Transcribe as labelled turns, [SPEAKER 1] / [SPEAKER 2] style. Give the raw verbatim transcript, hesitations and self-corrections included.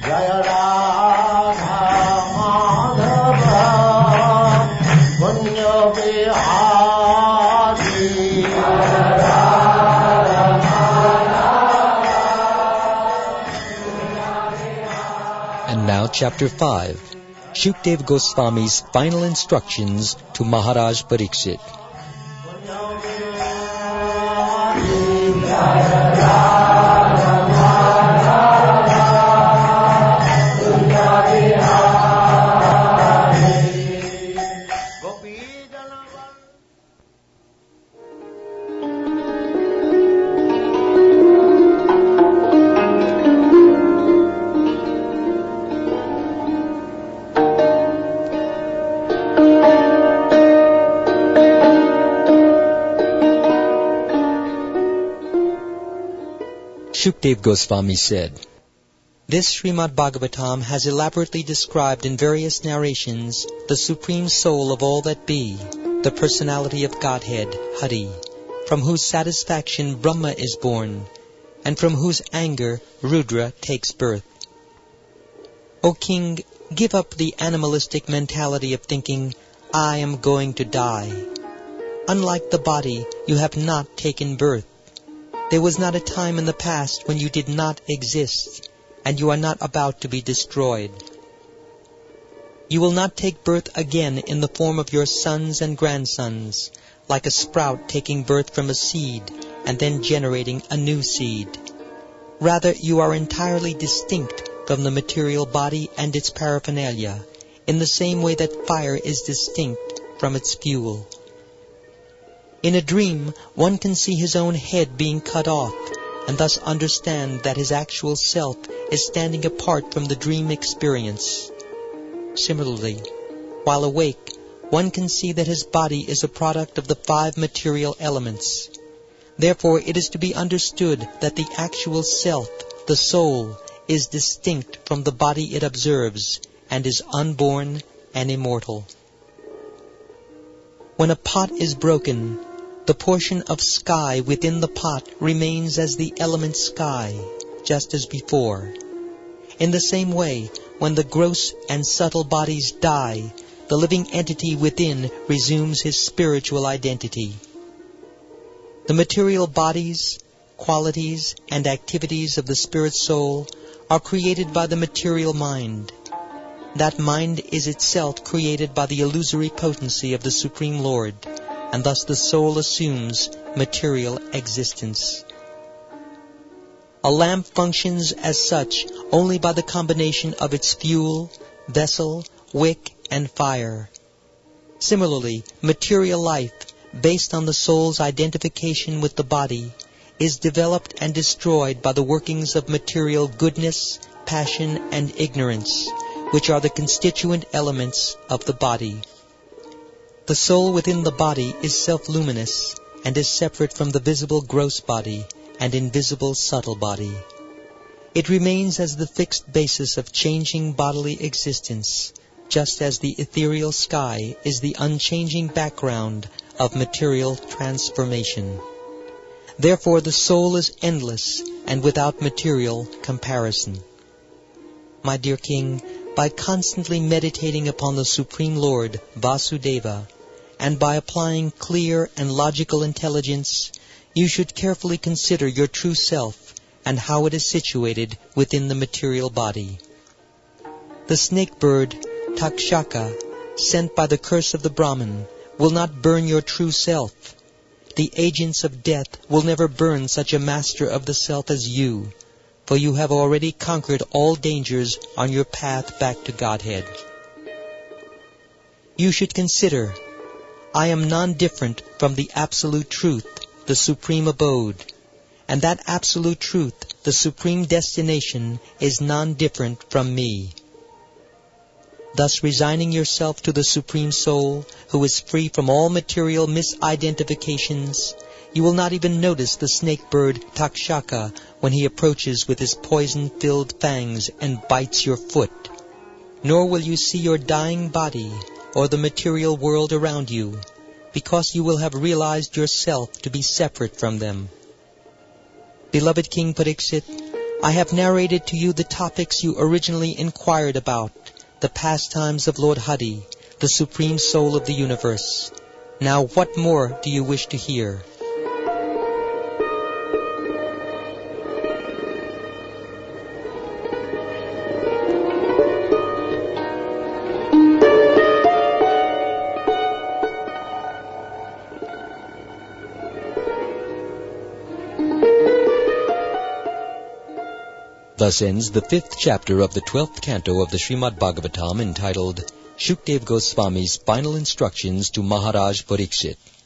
[SPEAKER 1] Jaya Radha Madhava Punya Vihari.
[SPEAKER 2] And now Chapter five, Shukdev Goswami's final instructions to Maharaj Pariksit. Shukdev Goswami said, "This Srimad Bhagavatam has elaborately described in various narrations the supreme soul of all that be, the personality of Godhead, Hari, from whose satisfaction Brahma is born, and from whose anger Rudra takes birth. O King, give up the animalistic mentality of thinking, 'I am going to die.' Unlike the body, you have not taken birth. There was not a time in the past when you did not exist, and you are not about to be destroyed. You will not take birth again in the form of your sons and grandsons, like a sprout taking birth from a seed and then generating a new seed. Rather, you are entirely distinct from the material body and its paraphernalia, in the same way that fire is distinct from its fuel. In a dream, one can see his own head being cut off, and thus understand that his actual self is standing apart from the dream experience. Similarly, while awake, one can see that his body is a product of the five material elements. Therefore, it is to be understood that the actual self, the soul, is distinct from the body it observes, and is unborn and immortal. When a pot is broken, the portion of sky within the pot remains as the element sky, just as before. In the same way, when the gross and subtle bodies die, the living entity within resumes his spiritual identity. The material bodies, qualities, and activities of the spirit soul are created by the material mind. That mind is itself created by the illusory potency of the Supreme Lord, and thus the soul assumes material existence. A lamp functions as such only by the combination of its fuel, vessel, wick, and fire. Similarly, material life, based on the soul's identification with the body, is developed and destroyed by the workings of material goodness, passion, and ignorance, which are the constituent elements of the body. The soul within the body is self-luminous and is separate from the visible gross body and invisible subtle body. It remains as the fixed basis of changing bodily existence, just as the ethereal sky is the unchanging background of material transformation. Therefore, the soul is endless and without material comparison. My dear King, by constantly meditating upon the Supreme Lord, Vasudeva, and by applying clear and logical intelligence, you should carefully consider your true self and how it is situated within the material body. The snake bird, Takshaka, sent by the curse of the Brahmin, will not burn your true self. The agents of death will never burn such a master of the self as you, for you have already conquered all dangers on your path back to Godhead. You should consider, I am non-different from the Absolute Truth, the Supreme Abode, and that Absolute Truth, the Supreme Destination, is non-different from me. Thus resigning yourself to the Supreme Soul, who is free from all material misidentifications, you will not even notice the snake bird Takshaka when he approaches with his poison-filled fangs and bites your foot. Nor will you see your dying body or the material world around you, because you will have realized yourself to be separate from them. Beloved King Pariksit, I have narrated to you the topics you originally inquired about, the pastimes of Lord Hadi, the Supreme Soul of the universe. Now what more do you wish to hear? Thus ends the fifth chapter of the twelfth canto of the Srimad Bhagavatam, entitled Shukdev Goswami's Final Instructions to Maharaj Parikshit.